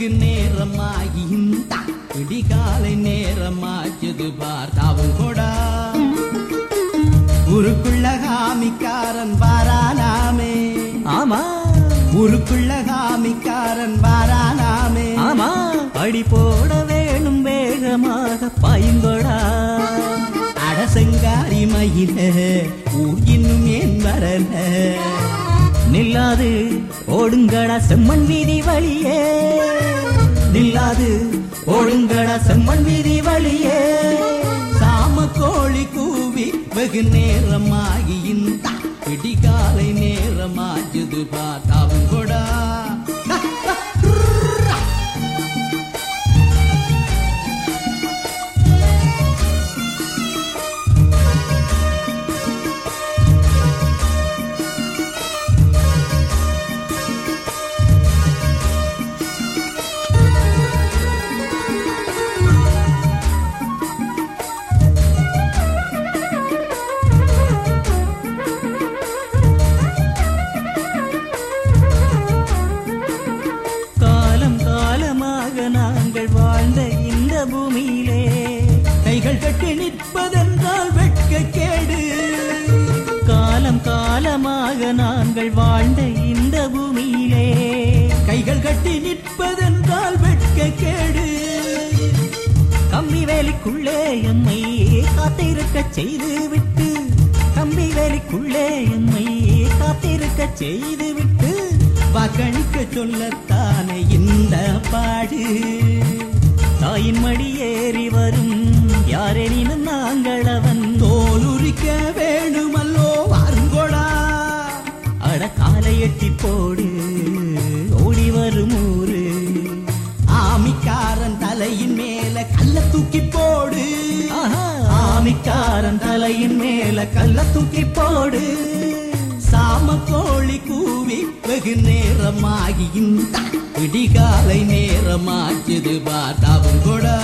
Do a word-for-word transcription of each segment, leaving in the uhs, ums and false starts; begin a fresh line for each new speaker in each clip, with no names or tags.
வெகு நேரமாகி இந்த விடிகாலை நேரமாச்சது பார்த்தாவும் கொடா ஊருக்குள்ள காமிக்காரன் வாரானாமே.
ஆமா
ஊருக்குள்ள காமிக்காரன் வாரானாமே.
ஆமா அடி போட வேணும் வேகமாக பாயுங்கொடா.
அடசங்காரி மயில ஊர் இன்னும் ஏன் வரல.
நில்லாது ஓடுங்கடா செம்மண் வீதி வழியே.
நில்லாது
ஓடுங்கடா செம்மண் வீதி வழியே.
சாம கோழி கூவி வெகு நேரமாகி இந்த விடிகாலை நேரமாச்சது பார்த்தாவும் கொடா.
நாங்கள் வாழ்ந்த இந்த பூமியிலே
கைகள் கட்டி நிற்பதென்றால் வெட்க கேடு.
காலம் காலமாக நாங்கள் வாழ்ந்த இந்த பூமியிலே
கைகள் கட்டி நிற்பதென்றால் வெட்க கேடு.
கம்பி வேலிக்குள்ளே எம்மை காத்திருக்க செய்து விட்டு கம்பி வேலிக்குள்ளே எம்மை காத்திருக்க செய்து விட்டு
வாக்களிக்க சொல்லத்தானே இந்த பாடு.
தாயின் மடி ஏறி வரும் யாரெனினும் நாங்கள் அவன்
தோலுரிக்க வேணுமல்லோ வாருங்கோடா.
அட காலை எட்டி போடு ஓடி வரும் ஊரு.
ஆமிக்காரன் தலையின் மேல கல்ல தூக்கி போடு.
ஆமிக்காரன் தலையின் மேல கல்ல தூக்கி போடு.
சாம கோழி கூவி வெகு நேரமாகி இந்த விடிகாலை நேரமாச்சது பார்த்தாவும் கொடா.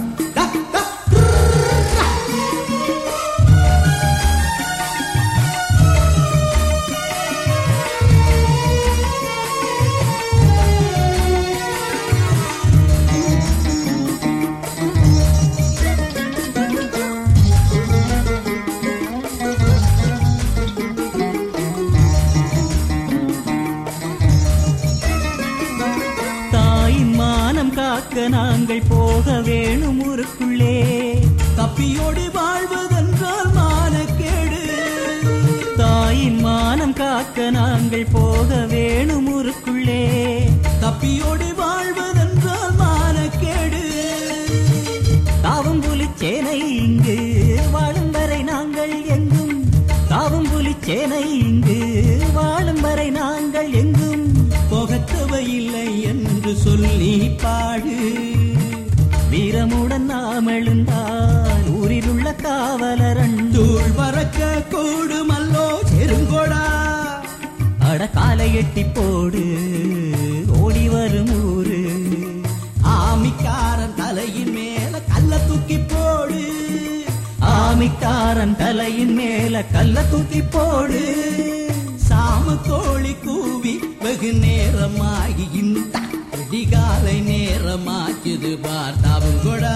காக்க நாங்கள் போக வேணும் ஊருக்குள்ளே.
தப்பியோடு வாழ்வதென்றால் மானக்கேடு.
தாயின் மானம் காக்க நாங்கள் போக வேணும் ஊருக்குள்ளே.
தப்பியோடு வாழ்வதென்றால் மானக்கேடு.
தாவும் புலிச்சேனை இங்கு வாழும் வரை நாங்கள் எங்கும். தாவும் புலிச்சேனை இங்கு வாழும் வரை நாங்கள் எங்கும்.
போகத்தவையில்லை என்று சொல்லி பாடு.
வீரமுடன் நாம் எழுந்தால் ஊரில் உள்ள காவலரன்
தூள் பறக்க கூடுமல்லோ செருங்கோடா.
அட காலை எட்டி போடு ஓடி வரும் ஊரு.
ஆமிக்காரன் தலையின் மேல கல்ல தூக்கி போடு.
ஆமிக்காரன் தலையின் மேல கல்ல தூக்கி போடு.
சாம கோழி கூவி வெகு நேரமாகி இந்த விடிகாலை நேரமாச்சது பார்த்தாவும் கொடா.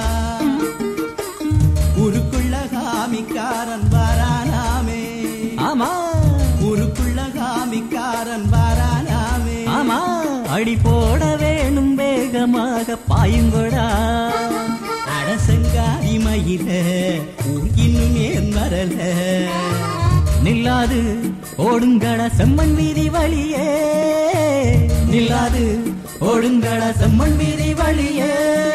ஊருக்குள்ள காமிக்காரன் வாரானாமே.
ஆமா
ஊருக்குள்ள காமிக்காரன் வாரானாமே.
ஆமா அடி போட வேணும் வேகமாக பாயுங்கொடா.
அடசங்காரி மயில ஊர் இன்னும் ஏன் வரல.
நில்லாது ஓடுங்கட செம்மண் வீதி வழியே.
நில்லாது
ஓடுங்கட செம்மண் வீதி வழியே.